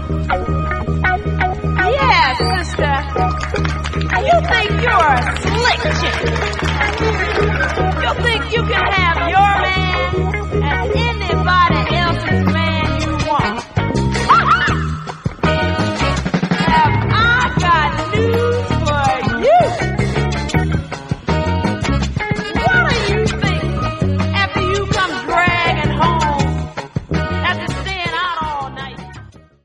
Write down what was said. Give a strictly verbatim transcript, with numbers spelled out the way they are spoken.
Yeah, sister. You think you're a slick chick.